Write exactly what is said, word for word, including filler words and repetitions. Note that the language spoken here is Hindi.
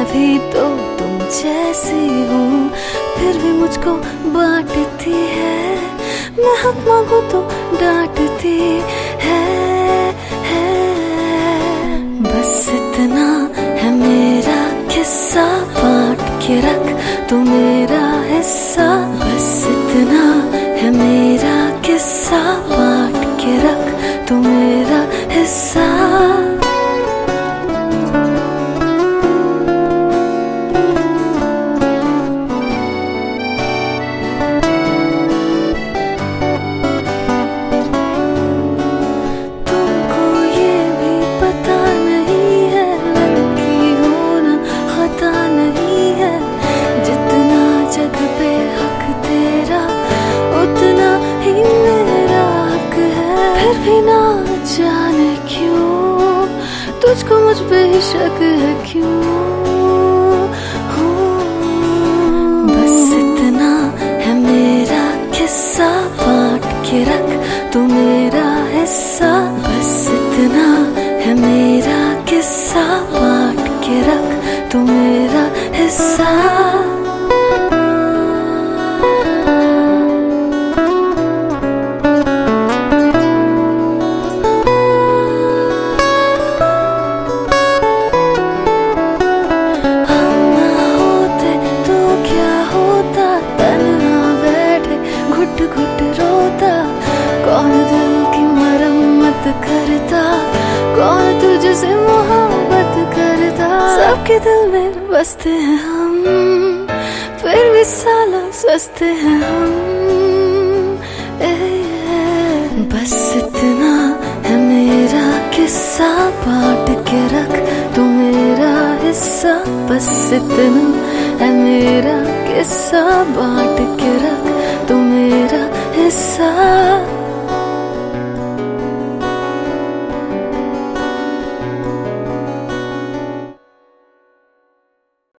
भी तो तुम जैसी हूँ, फिर भी मुझको बांटती है। मैं हक मांगू तो डांटती है, है। बस इतना है मेरा किस्सा, बांट के रख तू मेरा हिस्सा। बस इतना है मेरा किस्सा, बांट के रख तू मेरा हिस्सा। ना जाने क्यों तुझको मुझ पे ही शक है, क्यों? बस इतना है मेरा किस्सा, बांट के रख तू मेरा हिस्सा। बस इतना है मेरा किस्सा, बांट के रख तू मेरा हिस्सा। घुट रोता कौन दिल की मरम्मत करता, कौन तुझसे मोहब्बत करता। सबके दिल में बसते हैं हम, फिर भी साला सस्ते हैं हम। ए, बस इतना है मेरा किस्सा, बांट के रख तू मेरा हिस्सा। बस इतना है मेरा किस्सा, बांट के रख तू मेरा हिस्सा।